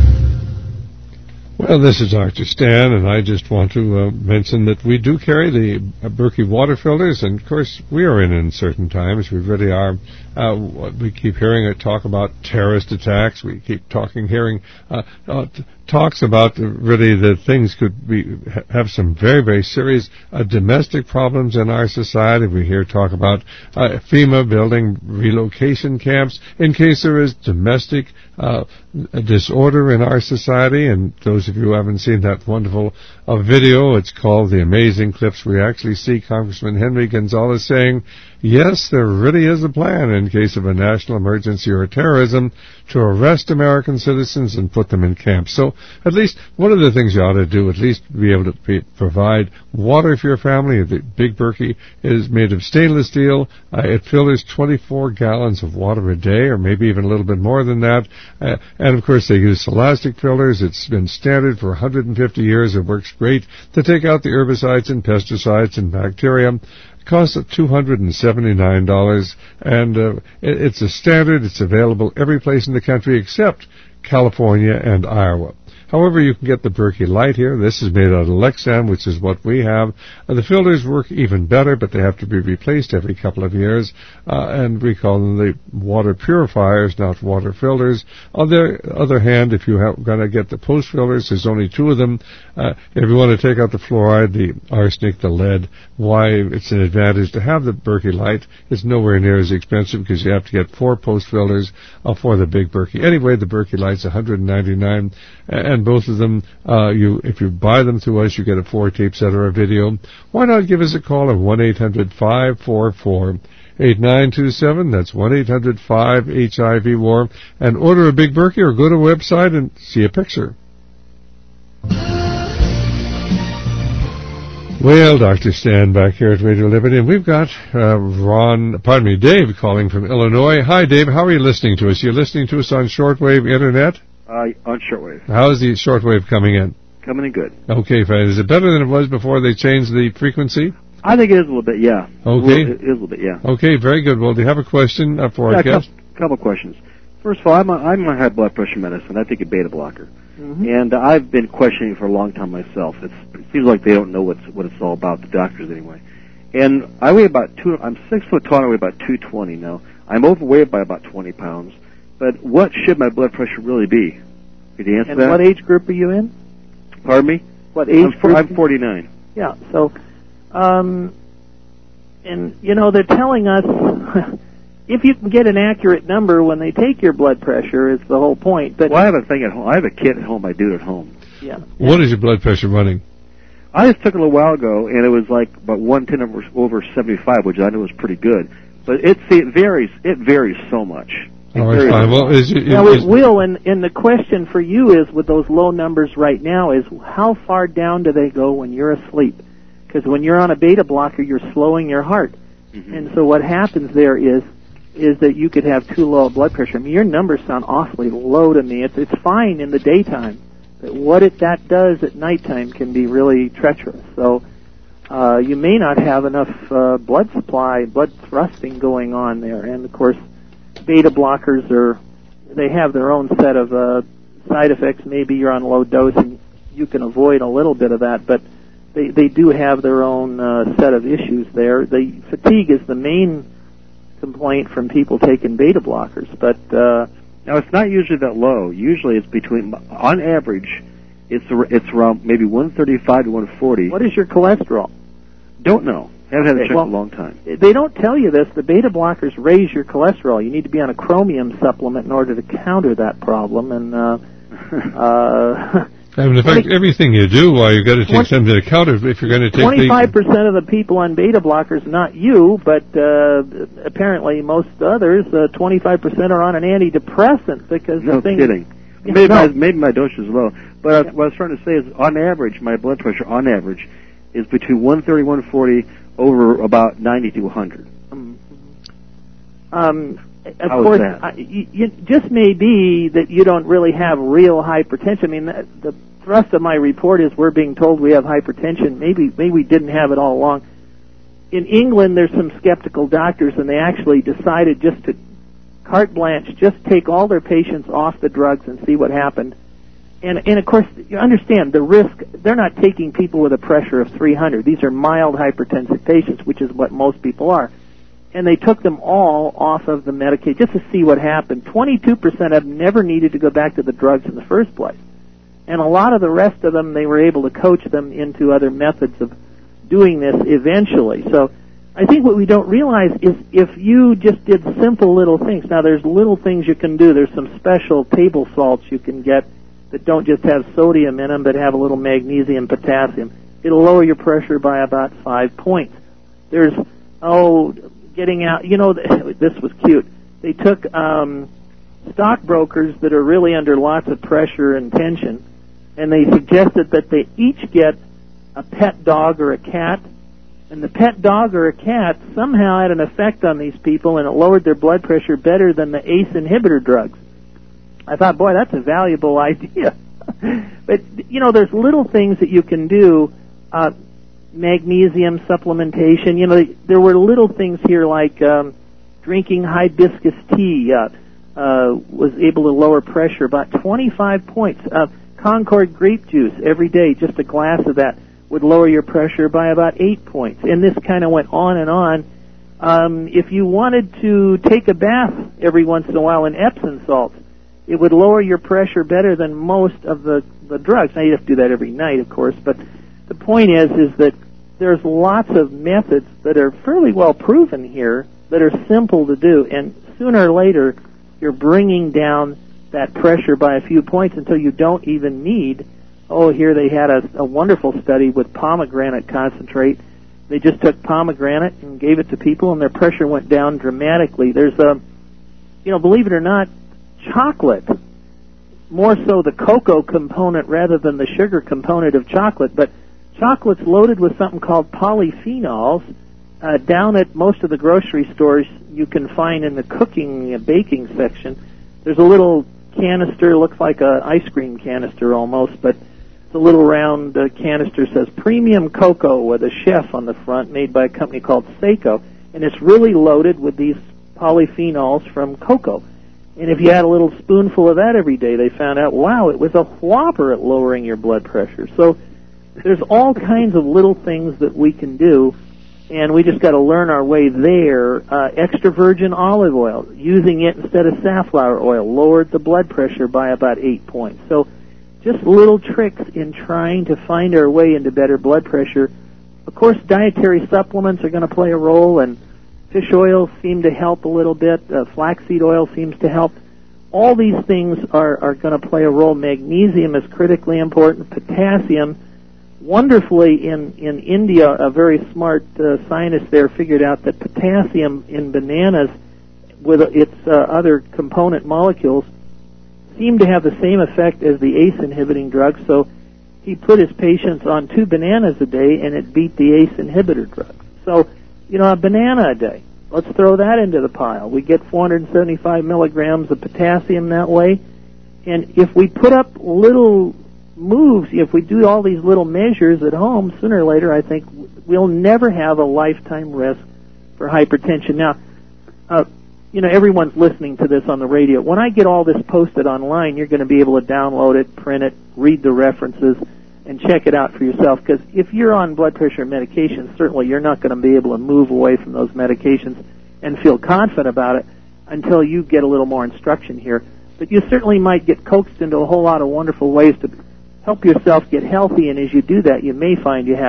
Well, this is Doctor Stan, and I just want to uh, mention that we do carry the uh, Berkey water filters, and of course we are in uncertain times. We really are. Uh, we keep hearing it talk about terrorist attacks. We keep talking, hearing uh, uh, t- talks about uh, really that things could be have some very, very serious uh, domestic problems in our society. We hear talk about uh, FEMA building relocation camps in case there is domestic uh, disorder in our society. And those of you who haven't seen that wonderful uh, video, it's called The Amazing Clips. We actually see Congressman Henry Gonzalez saying, yes, there really is a plan in case of a national emergency or terrorism to arrest American citizens and put them in camps. So at least one of the things you ought to do, at least be able to be, provide water for your family. The Big Berkey is made of stainless steel. Uh, it filters twenty-four gallons of water a day, or maybe even a little bit more than that. Uh, and, of course, they use Celastic filters. It's been standard for one hundred fifty years. It works great to take out the herbicides and pesticides and bacteria. Costs two hundred seventy-nine dollars, and uh, it's a standard. It's available every place in the country except California and Iowa. However, you can get the Berkey Light here. This is made out of Lexan, which is what we have. Uh, the filters work even better, but they have to be replaced every couple of years, uh, and we call them the water purifiers, not water filters. On the other hand, if you're going to get the post filters, there's only two of them. Uh, if you want to take out the fluoride, the arsenic, the lead, why it's an advantage to have the Berkey Light. It's nowhere near as expensive because you have to get four post filters uh, for the Big Berkey. Anyway, the Berkey Light's one hundred ninety-nine dollars, and both of them, uh, you if you buy them through us, you get a four tape set or a video. Why not give us a call at one eight hundred five four four eight nine two seven. That's one eight hundred five H I V war, and order a Big Berkey or go to a website and see a picture. Well, Doctor Stan back here at Radio Liberty, and we've got uh, Ron, pardon me, Dave calling from Illinois. Hi, Dave. How are you listening to us? You're listening to us on shortwave internet? Uh, on shortwave. How is the shortwave coming in? Coming in good. Okay, fine. Is it better than it was before they changed the frequency? I think it is a little bit, yeah. Okay. It is a little bit, yeah. Okay, very good. Well, do you have a question uh, for yeah, our guest? A couple, couple questions. First of all, I'm on, I'm on high blood pressure medicine. I take a beta blocker. Mm-hmm. And uh, I've been questioning it for a long time myself. It's, it seems like they don't know what's, what it's all about, the doctors anyway. And I weigh about two, I'm six foot tall, I weigh about two twenty now. I'm overweight by about twenty pounds. But what should my blood pressure really be? Could you answer and that? What age group are you in? Pardon me? What age I'm, for, group? I'm forty-nine. Yeah, so, um, and, you know, they're telling us if you can get an accurate number when they take your blood pressure is the whole point. But well, I have a thing at home. I have a kit at home. I do it at home. Yeah. What is your blood pressure running? I just took it a little while ago, and it was like about one ten over, over seventy-five, which I know is pretty good. But it, see, it varies. It varies so much. All right, fine. Well, is, is, now is, it will, and, and the question for you is, with those low numbers right now, is how far down do they go when you're asleep? Because when you're on a beta blocker, you're slowing your heart. Mm-hmm. And so what happens there is is that you could have too low blood pressure. I mean, your numbers sound awfully low to me. It's, it's fine in the daytime, but what it, that does at nighttime can be really treacherous. So uh, you may not have enough uh, blood supply, blood thrusting going on there. And, of course, beta blockers are, they have their own set of uh, side effects. Maybe you're on low dose and you can avoid a little bit of that, but they, they do have their own uh, set of issues there. The fatigue is the main complaint from people taking beta blockers, but uh, now it's not usually that low. Usually it's between, on average, it's it's around maybe one thirty-five to one forty. What is your cholesterol? Don't know. Haven't had a check well, in a long time. They don't tell you this. The beta blockers raise your cholesterol. You need to be on a chromium supplement in order to counter that problem. And uh, uh, I mean, in fact, everything you do, while you've got to take something to counter if you're going to take twenty-five percent of the people on beta blockers, not you, but uh, apparently most others, uh, twenty-five percent are on an antidepressant because no the thing. kidding. Yeah, maybe, no. my, maybe my dose is low. But Yeah. what I was trying to say is, on average, my blood pressure, on average, is between one thirty, one forty, over about ninety to one hundred. Um, um, of How course, is that? I, you, you just may be that you don't really have real hypertension. I mean, the, the thrust of my report is we're being told we have hypertension. Maybe, maybe we didn't have it all along. In England, there's some skeptical doctors, and they actually decided just to carte blanche, just take all their patients off the drugs and see what happened. And, and of course, you understand the risk. They're not taking people with a pressure of three hundred. These are mild hypertensive patients, which is what most people are. And they took them all off of the medication just to see what happened. twenty-two percent of them never needed to go back to the drugs in the first place. And a lot of the rest of them, they were able to coach them into other methods of doing this eventually. So I think what we don't realize is if you just did simple little things. Now, there's little things you can do. There's some special table salts you can get that don't just have sodium in them, but have a little magnesium, potassium. It'll lower your pressure by about five points. There's, oh, getting out, you know, this was cute. They took um, stockbrokers that are really under lots of pressure and tension, and they suggested that they each get a pet dog or a cat, and the pet dog or a cat somehow had an effect on these people, and it lowered their blood pressure better than the A C E inhibitor drugs. I thought, boy, that's a valuable idea. But, you know, there's little things that you can do. Uh, magnesium supplementation. You know, there were little things here like um, drinking hibiscus tea uh, uh, was able to lower pressure about twenty-five points. Uh, Concord grape juice every day, just a glass of that, would lower your pressure by about eight points. And this kind of went on and on. Um, if you wanted to take a bath every once in a while in Epsom salts, it would lower your pressure better than most of the, the drugs. Now, you have to do that every night, of course, but the point is is that there's lots of methods that are fairly well proven here that are simple to do, and sooner or later you're bringing down that pressure by a few points until you don't even need, oh, here they had a, a wonderful study with pomegranate concentrate. They just took pomegranate and gave it to people, and their pressure went down dramatically. There's a, you know, believe it or not, chocolate, more so the cocoa component rather than the sugar component of chocolate, but chocolate's loaded with something called polyphenols. Uh, down at most of the grocery stores, you can find in the cooking, uh, baking section, there's a little canister, looks like a ice cream canister almost, but it's a little round uh, canister, says premium cocoa with a chef on the front, made by a company called Seiko, and it's really loaded with these polyphenols from cocoa. And if you had a little spoonful of that every day, they found out, wow, it was a whopper at lowering your blood pressure. So there's all kinds of little things that we can do, and we just got to learn our way there. Uh, extra virgin olive oil, using it instead of safflower oil, lowered the blood pressure by about eight points. So just little tricks in trying to find our way into better blood pressure. Of course, dietary supplements are going to play a role, and fish oils seem to help a little bit. Uh, flaxseed oil seems to help. All these things are, are going to play a role. Magnesium is critically important. Potassium, wonderfully in, in India, a very smart uh, scientist there figured out that potassium in bananas with its uh, other component molecules seemed to have the same effect as the A C E inhibiting drugs. So he put his patients on two bananas a day, and it beat the A C E inhibitor drugs. So, you know, a banana a day. Let's throw that into the pile. We get four hundred seventy-five milligrams of potassium that way. And if we put up little moves, if we do all these little measures at home, sooner or later, I think we'll never have a lifetime risk for hypertension. Now, uh, you know, everyone's listening to this on the radio. When I get all this posted online, you're going to be able to download it, print it, read the references, and check it out for yourself, because if you're on blood pressure medications, certainly you're not going to be able to move away from those medications and feel confident about it until you get a little more instruction here. But you certainly might get coaxed into a whole lot of wonderful ways to help yourself get healthy, and as you do that, you may find you have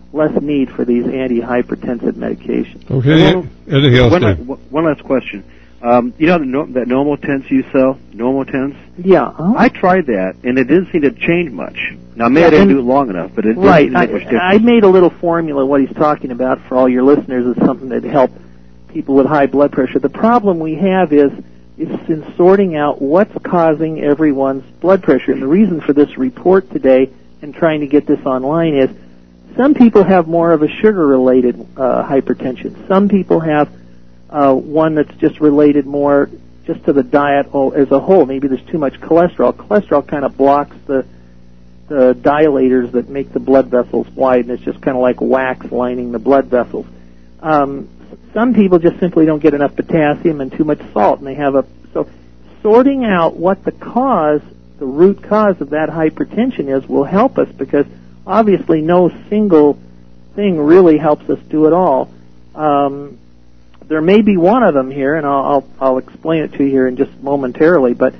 less need for these antihypertensive medications. Okay, One, anything else, one, Dave? one last question. Um, you know the, no, that Normotense you sell? Normotense? Yeah. Uh-huh. I tried that, and it didn't seem to change much. Now, maybe Yeah, I didn't and- do it long enough, but it didn't Right. seem to I, make much difference. I made a little formula. What he's talking about for all your listeners is something that help people with high blood pressure. The problem we have is is in sorting out what's causing everyone's blood pressure. And the reason for this report today and trying to get this online is some people have more of a sugar-related uh, hypertension. Some people have uh, one that's just related more just to the diet as a whole. Maybe there's too much cholesterol. Cholesterol kind of blocks the the dilators that make the blood vessels wide, and it's just kind of like wax lining the blood vessels. Um, some people just simply don't get enough potassium and too much salt, and they have a... So sorting out what the cause, the root cause of that hypertension is will help us, because obviously no single thing really helps us do it all. Um, there may be one of them here, and I'll, I'll, I'll explain it to you here in just momentarily, but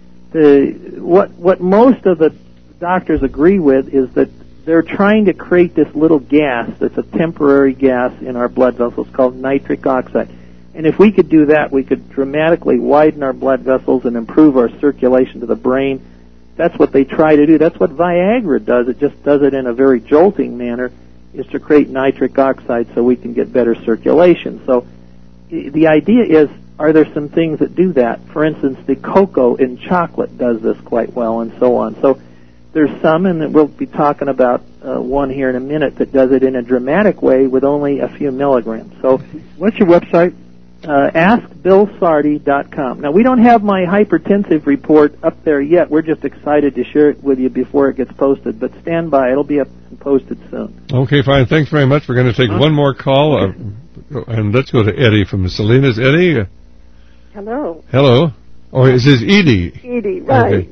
the what what most of the doctors agree with is that they're trying to create this little gas that's a temporary gas in our blood vessels called nitric oxide. And if we could do that, we could dramatically widen our blood vessels and improve our circulation to the brain. That's what they try to do. That's what Viagra does. It just does it in a very jolting manner, is to create nitric oxide so we can get better circulation. So the idea is, are there some things that do that? For instance, the cocoa in chocolate does this quite well, and so on. So there's some, and we'll be talking about uh, one here in a minute that does it in a dramatic way with only a few milligrams. So what's your website? Uh, ask bill sardi dot com. Now, we don't have my hypertensive report up there yet. We're just excited to share it with you before it gets posted, but stand by. It'll be up and posted soon. Okay, fine. Thanks very much. We're going to take Huh? one more call, uh, and let's go to Eddie from Salinas. Eddie? Hello. Hello. Oh, this is Edie. Edie, right. Okay.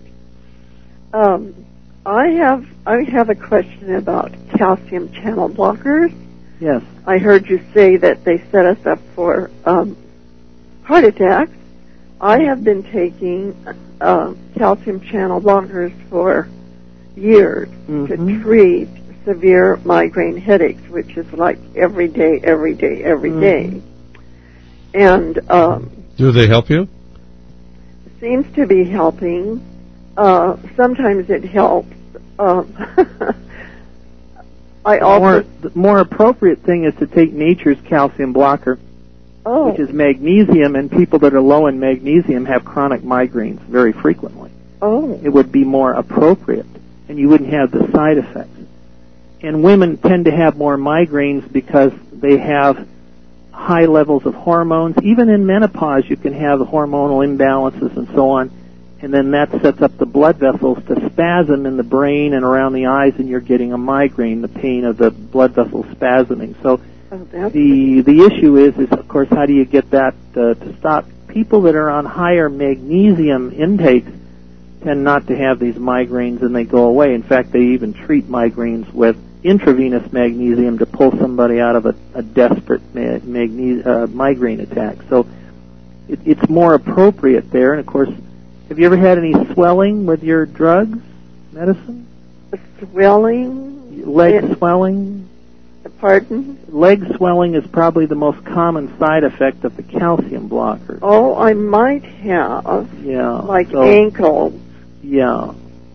Um, I have I have a question about calcium channel blockers. Yes. I heard you say that they set us up for um, heart attacks. I have been taking uh, calcium channel blockers for years Mm-hmm. to treat severe migraine headaches, which is like every day, every day, every Mm-hmm. day. And um, Do they help you? seems to be helping. Uh, sometimes it helps. Um, I The also more, the more appropriate thing is to take nature's calcium blocker, oh which is magnesium, and people that are low in magnesium have chronic migraines very frequently. oh It would be more appropriate, and you wouldn't have the side effects. And women tend to have more migraines because they have high levels of hormones. Even in menopause, you can have hormonal imbalances and so on, and then that sets up the blood vessels to spasm in the brain and around the eyes, and you're getting a migraine, the pain of the blood vessels spasming. So oh, that's the the issue is, is of course, how do you get that uh, to stop? People that are on higher magnesium intakes tend not to have these migraines, and they go away. In fact, they even treat migraines with intravenous magnesium to pull somebody out of a, a desperate ma- magne- uh, migraine attack. So it, it's more appropriate there. And of course, have you ever had any swelling with your drugs, medicine? swelling. Leg It- swelling? Pardon? Leg swelling is probably the most common side effect of the calcium blockers. Oh, I might have, Yeah. like so, ankle. Yeah.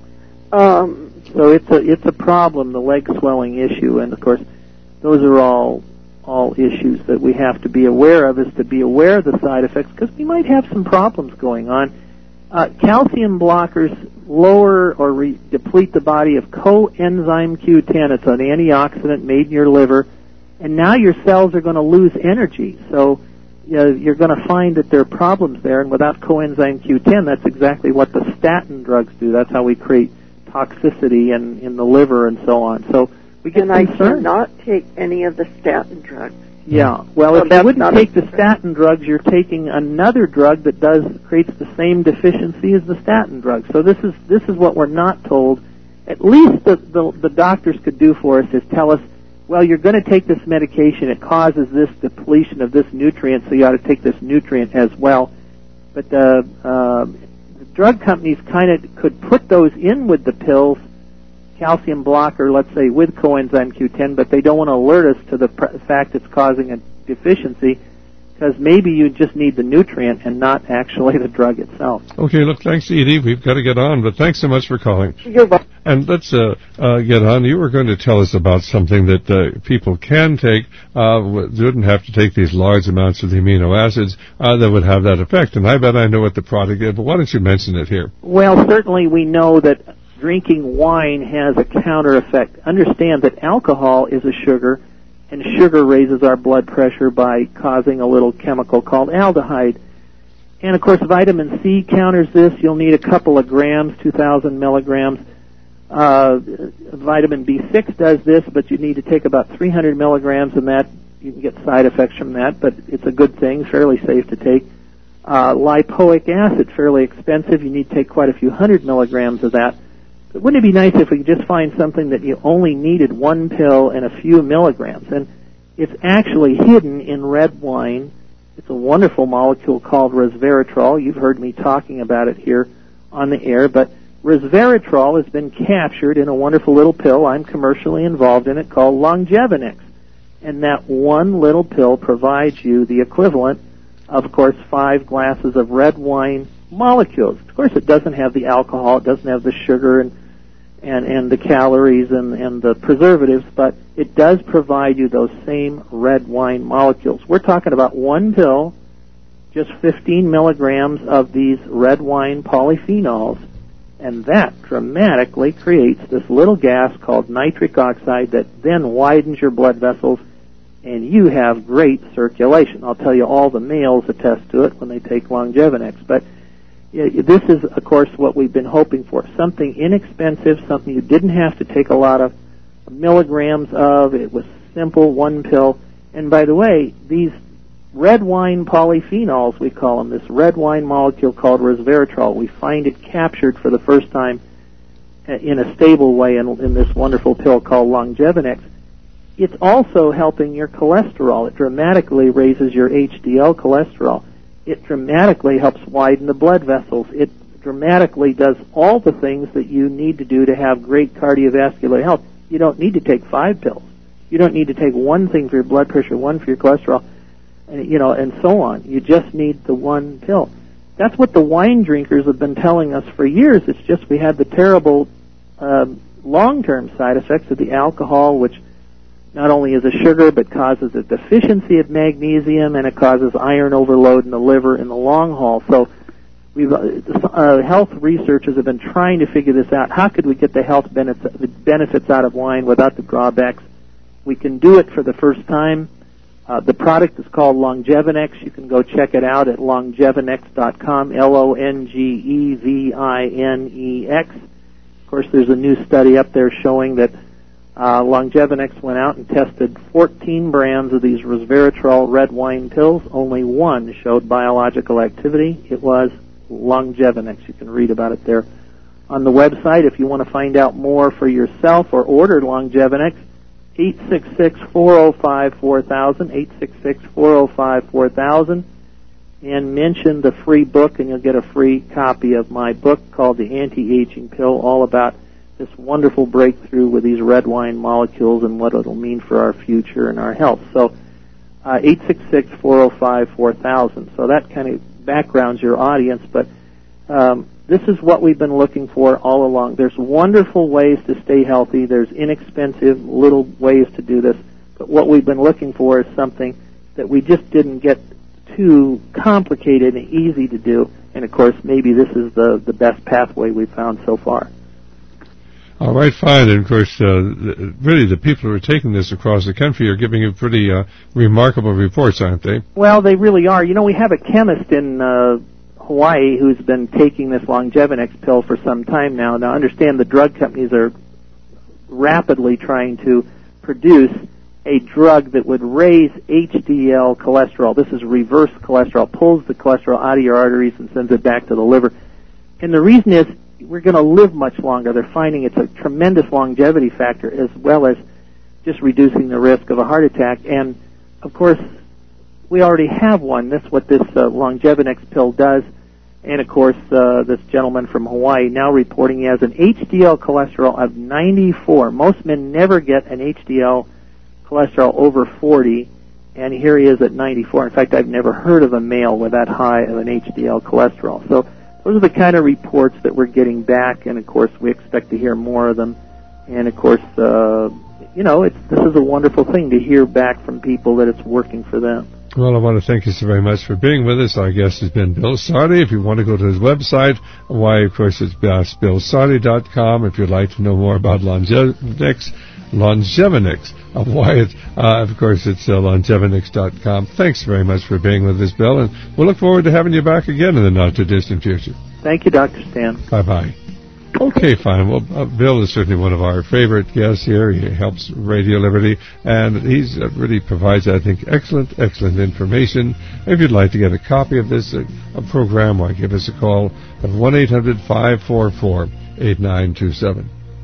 Um, So it's a it's a problem, the leg swelling issue, and of course, those are all all issues that we have to be aware of. Is to be aware of the side effects, because we might have some problems going on. Uh, calcium blockers lower or re- deplete the body of coenzyme Q ten. It's an antioxidant made in your liver, and now your cells are going to lose energy. So you know, you're going to find that there are problems there, and without coenzyme Q ten, that's exactly what the statin drugs do. That's how we create toxicity in, in the liver and so on. So we get and I concerned. cannot take any of the statin drugs. Yeah. Well, So if you that's wouldn't not take a- the statin drugs, you're taking another drug that does creates the same deficiency as the statin drug. So this is this is what we're not told. At least the the, the doctors could do for us is tell us, well, you're going to take this medication. It causes this depletion of this nutrient, so you ought to take this nutrient as well. But the, uh, the drug companies kind of could put those in with the pills calcium blocker, let's say, with coenzyme Q ten, but they don't want to alert us to the pr- fact it's causing a deficiency, because maybe you just need the nutrient and not actually the drug itself. Okay, look, thanks, Edie. We've got to get on, but thanks so much for calling. You're welcome. And let's uh, uh, get on. You were going to tell us about something that uh, people can take, uh, wouldn't have to take these large amounts of the amino acids uh, that would have that effect. And I bet I know what the product is, but why don't you mention it here? Well, certainly we know that drinking wine has a counter effect. Understand that alcohol is a sugar, and sugar raises our blood pressure by causing a little chemical called aldehyde. And, of course, vitamin C counters this. You'll need a couple of grams, two thousand milligrams. Uh, vitamin B six does this, but you need to take about three hundred milligrams, and that you can get side effects from that, but it's a good thing, fairly safe to take. Uh, lipoic acid, fairly expensive. You need to take quite a few hundred milligrams of that. But wouldn't it be nice if we could just find something that you only needed one pill and a few milligrams? And it's actually hidden in red wine. It's a wonderful molecule called resveratrol. You've heard me talking about it here on the air, but resveratrol has been captured in a wonderful little pill. I'm commercially involved in it, called Longevinex. And that one little pill provides you the equivalent of, of course, five glasses of red wine molecules. Of course, it doesn't have the alcohol, it doesn't have the sugar and and, and the calories and, and the preservatives, but it does provide you those same red wine molecules. We're talking about one pill, just fifteen milligrams of these red wine polyphenols, and that dramatically creates this little gas called nitric oxide that then widens your blood vessels, and you have great circulation. I'll tell you, all the males attest to it when they take Longevinex. But this is, of course, what we've been hoping for. Something inexpensive, something you didn't have to take a lot of milligrams of. It was simple, one pill. And by the way, these red wine polyphenols, we call them, this red wine molecule called resveratrol, we find it captured for the first time in a stable way in, in this wonderful pill called Longevinex. It's also helping your cholesterol. It dramatically raises your H D L cholesterol. It dramatically helps widen the blood vessels. It dramatically does all the things that you need to do to have great cardiovascular health. You don't need to take five pills. You don't need to take one thing for your blood pressure, one for your cholesterol, and, you know, and so on. You just need the one pill. That's what the wine drinkers have been telling us for years. It's just we had the terrible um, long-term side effects of the alcohol, which not only is a sugar, but causes a deficiency of magnesium, and it causes iron overload in the liver in the long haul. So we've, uh, health researchers have been trying to figure this out. How could we get the health benefits, the benefits out of wine without the drawbacks? We can do it for the first time. Uh, the product is called Longevinex. You can go check it out at longevinex dot com, L O N G E V I N E X. Of course, there's a new study up there showing that Uh, Longevinex went out and tested fourteen brands of these resveratrol red wine pills. Only one showed biological activity. It was Longevinex. You can read about it there on the website. If you want to find out more for yourself or order Longevinex, eight six six, four oh five, four thousand, eight six six, four oh five, four thousand, and mention the free book, and you'll get a free copy of my book called The Anti-Aging Pill, all about this wonderful breakthrough with these red wine molecules and what it'll mean for our future and our health. So uh, eight six six, four oh five, four thousand. So that kind of backgrounds your audience, but um, this is what we've been looking for all along. There's wonderful ways to stay healthy. There's inexpensive little ways to do this, but what we've been looking for is something that we just didn't get too complicated and easy to do, and of course maybe this is the, the best pathway we've found so far. All right, fine. And, of course, uh, really the people who are taking this across the country are giving you pretty uh, remarkable reports, aren't they? Well, they really are. You know, we have a chemist in uh, Hawaii who's been taking this Longevinex pill for some time now. Now, understand the drug companies are rapidly trying to produce a drug that would raise H D L cholesterol. This is reverse cholesterol, pulls the cholesterol out of your arteries and sends it back to the liver. And the reason is, we're going to live much longer. They're finding it's a tremendous longevity factor as well as just reducing the risk of a heart attack. And, of course, we already have one. That's what this uh, Longevinex pill does. And, of course, uh, this gentleman from Hawaii now reporting he has an H D L cholesterol of ninety-four. Most men never get an H D L cholesterol over forty, and here he is at ninety-four. In fact, I've never heard of a male with that high of an H D L cholesterol. So those are the kind of reports that we're getting back, and, of course, we expect to hear more of them. And, of course, uh, you know, it's, this is a wonderful thing to hear back from people that it's working for them. Well, I want to thank you so very much for being with us. Our guest has been Bill Sardi. If you want to go to his website, why, of course, it's bill sardi dot com. If you'd like to know more about Longevinix, Longevinix, of why it, uh, of course, it's uh, longevinix dot com. Thanks very much for being with us, Bill, and we'll look forward to having you back again in the not-too-distant future. Thank you, Doctor Stan. Bye-bye. Okay, fine. Well, uh, Bill is certainly one of our favorite guests here. He helps Radio Liberty, and he uh, really provides, I think, excellent, excellent information. If you'd like to get a copy of this uh, program, why give us a call at one eight hundred five four four eight nine two seven.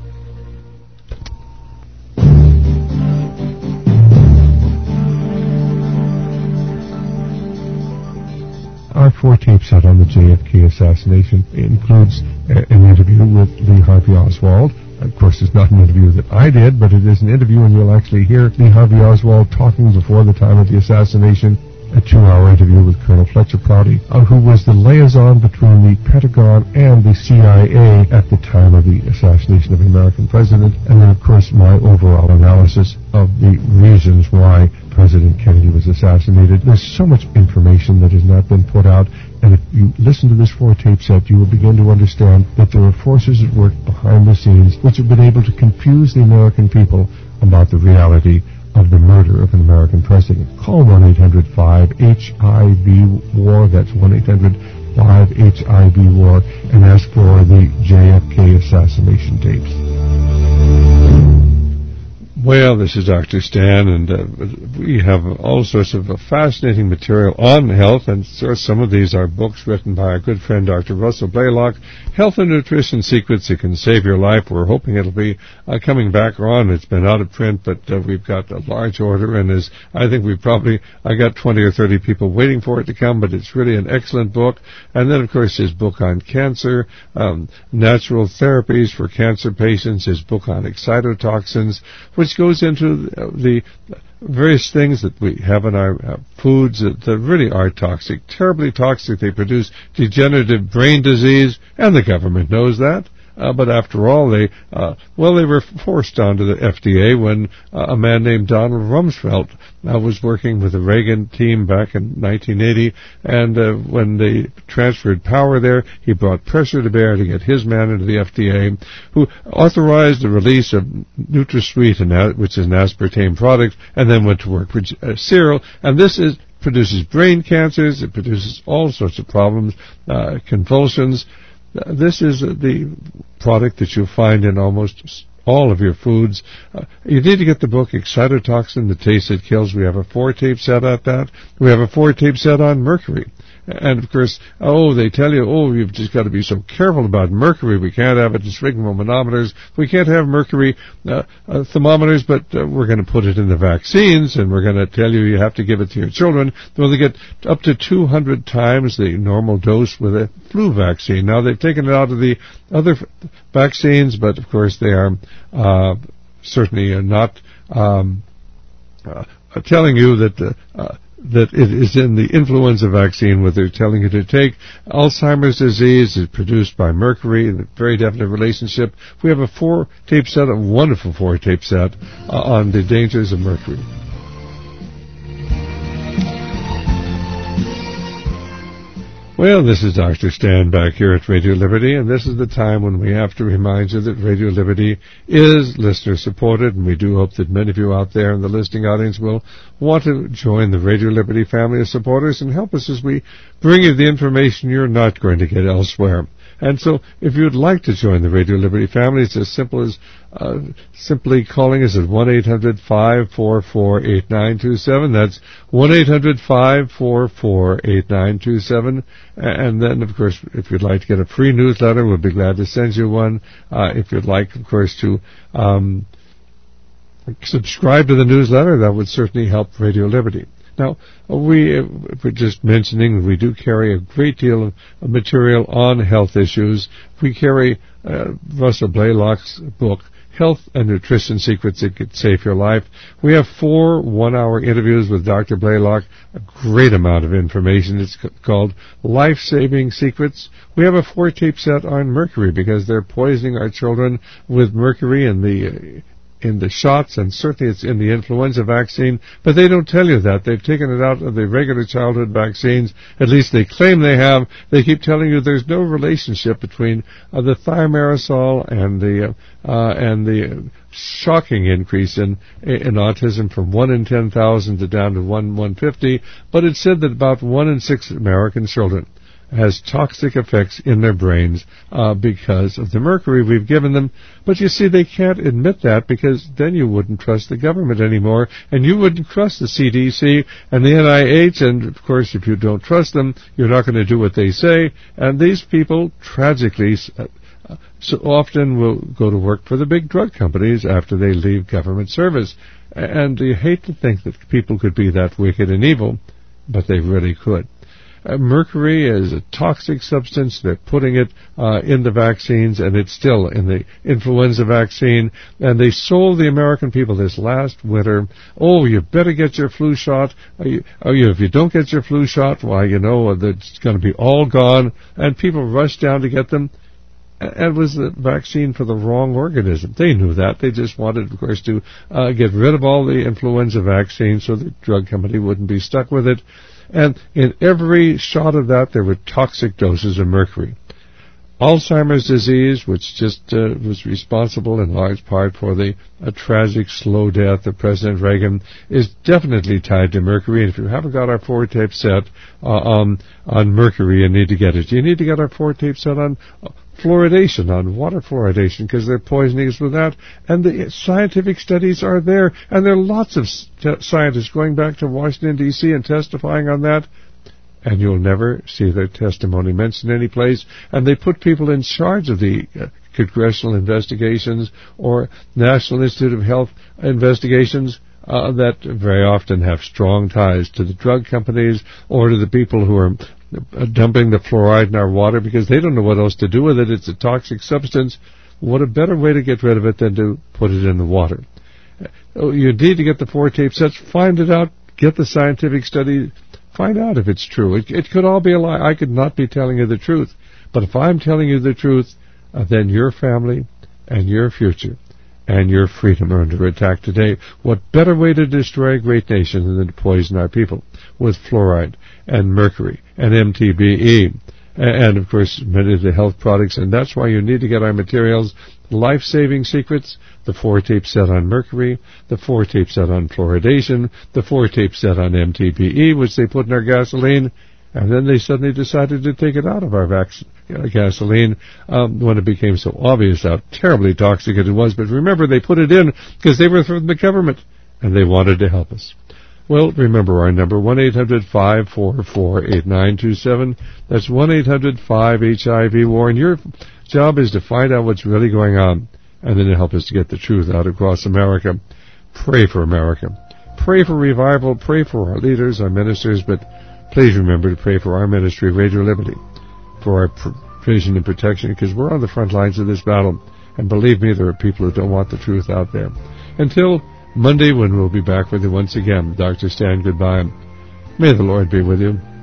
Our four-tape set on the J F K assassination includes a, an interview with Lee Harvey Oswald. Of course, it's not an interview that I did, but it is an interview, and you'll actually hear Lee Harvey Oswald talking before the time of the assassination. A two-hour interview with Colonel Fletcher Prouty, uh, who was the liaison between the Pentagon and the C I A at the time of the assassination of an American president, and then, of course, my overall analysis of the reasons why President Kennedy was assassinated. There's so much information that has not been put out, and if you listen to this four-tape set, you will begin to understand that there are forces at work behind the scenes which have been able to confuse the American people about the reality of the murder of an American president. Call one eight hundred five H I V war, that's one eight hundred five H I V war, and ask for the J F K assassination tapes. Well, this is Doctor Stan, and uh, we have all sorts of uh, fascinating material on health, and so some of these are books written by our good friend Doctor Russell Blaylock, Health and Nutrition Secrets That Can Save Your Life. We're hoping it'll be uh, coming back on. It's been out of print, but uh, we've got a large order, and is I think we probably, I got twenty or thirty people waiting for it to come, but it's really an excellent book. And then, of course, his book on cancer, um, natural therapies for cancer patients, his book on excitotoxins, which goes into the various things that we have in our uh, foods that, that really are toxic, terribly toxic. They produce degenerative brain disease, and the government knows that. Uh, but after all, they, uh, well, they were forced onto the F D A when uh, a man named Donald Rumsfeld uh, was working with the Reagan team back in nineteen eighty, and uh, when they transferred power there, he brought pressure to bear to get his man into the F D A, who authorized the release of NutraSweet, which is an aspartame product, and then went to work for uh, Cyril, and this is produces brain cancers, it produces all sorts of problems, uh, convulsions. This is the product that you'll find in almost all of your foods. Uh, you need to get the book Excitotoxin, The Taste That Kills. We have a four-tape set on that. We have a four-tape set on mercury. And, of course, oh, they tell you, oh, you've just got to be so careful about mercury. We can't have it in sphygmomanometers. We can't have mercury uh, uh, thermometers, but uh, we're going to put it in the vaccines, and we're going to tell you you have to give it to your children. Well, they get up to two hundred times the normal dose with a flu vaccine. Now, they've taken it out of the other f- vaccines, but, of course, they are uh, certainly not um, uh, telling you that uh, uh, that it is in the influenza vaccine where they're telling you to take. Alzheimer's disease is produced by mercury, a very definite relationship. We have a four-tape set, a wonderful four-tape set uh, on the dangers of mercury. Well, this is Doctor Stan back here at Radio Liberty, and this is the time when we have to remind you that Radio Liberty is listener-supported, and we do hope that many of you out there in the listening audience will want to join the Radio Liberty family of supporters and help us as we bring you the information you're not going to get elsewhere. And so, if you'd like to join the Radio Liberty family, it's as simple as uh, simply calling us at one eight hundred five four four eight nine two seven. That's one eight hundred five four four eight nine two seven. And then, of course, if you'd like to get a free newsletter, we'll be glad to send you one. Uh, if you'd like, of course, to um, subscribe to the newsletter, that would certainly help Radio Liberty. Now, we, we're just mentioning we do carry a great deal of material on health issues. We carry uh, Russell Blaylock's book, Health and Nutrition Secrets That Could Save Your Life. We have four one-hour interviews with Doctor Blaylock, a great amount of information. It's called Life-Saving Secrets. We have a four-tape set on mercury because they're poisoning our children with mercury in the in the shots, and certainly it's in the influenza vaccine, but they don't tell you that. They've taken it out of the regular childhood vaccines. At least they claim they have. They keep telling you there's no relationship between uh, the thimerosal and the uh, uh, and the shocking increase in in autism from one in ten thousand to down to one in one fifty. But it's said that about one in six American children has toxic effects in their brains uh, because of the mercury we've given them. But you see, they can't admit that because then you wouldn't trust the government anymore, and you wouldn't trust the C D C and the N I H, and of course, if you don't trust them, you're not going to do what they say. And these people, tragically, uh, so often will go to work for the big drug companies after they leave government service. And you hate to think that people could be that wicked and evil, but they really could. Uh, mercury is a toxic substance. They're putting it uh, in the vaccines, and it's still in the influenza vaccine. And they sold the American people this last winter, oh, you better get your flu shot. Oh, you, oh, you, if you don't get your flu shot, why, you know, it's going to be all gone. And people rushed down to get them. And it was the vaccine for the wrong organism. They knew that. They just wanted, of course, to uh, get rid of all the influenza vaccines so the drug company wouldn't be stuck with it. And in every shot of that, there were toxic doses of mercury. Alzheimer's disease, which just uh, was responsible in large part for the uh, tragic slow death of President Reagan, is definitely tied to mercury. And if you haven't got our four-tape set uh, on, on mercury, you need to get it. You need to get our four-tape set on uh, fluoridation, on water fluoridation, because they're poisoning us with that. And the scientific studies are there. And there are lots of st- scientists going back to Washington, D C and testifying on that. And you'll never see their testimony mentioned any place. And they put people in charge of the uh, congressional investigations or National Institute of Health investigations uh, that very often have strong ties to the drug companies or to the people who are uh, dumping the fluoride in our water because they don't know what else to do with it. It's a toxic substance. What a better way to get rid of it than to put it in the water? Uh, you need to get the four tape sets, find it out, get the scientific study. Find out if it's true. It, it could all be a lie. I could not be telling you the truth. But if I'm telling you the truth, uh, then your family and your future and your freedom are under attack today. What better way to destroy a great nation than to poison our people with fluoride and mercury and M T B E and, and of course, many of the health products. And that's why you need to get our materials, Life-Saving Secrets, the four-tape set on mercury, the four-tape set on fluoridation, the four-tape set on M T B E, which they put in our gasoline, and then they suddenly decided to take it out of our vac- uh, gasoline um, when it became so obvious how terribly toxic it was. But remember, they put it in because they were from the government, and they wanted to help us. Well, remember our number, one eight hundred five four four eight nine two seven. That's one eight hundred five H I V war, and your job is to find out what's really going on, and then to help us to get the truth out across America. Pray for America. Pray for revival. Pray for our leaders, our ministers, but please remember to pray for our ministry, Radio Liberty, for our provision and protection, because we're on the front lines of this battle. And believe me, there are people who don't want the truth out there. Until Monday, when we'll be back with you once again, Doctor Stan, goodbye. May the Lord be with you.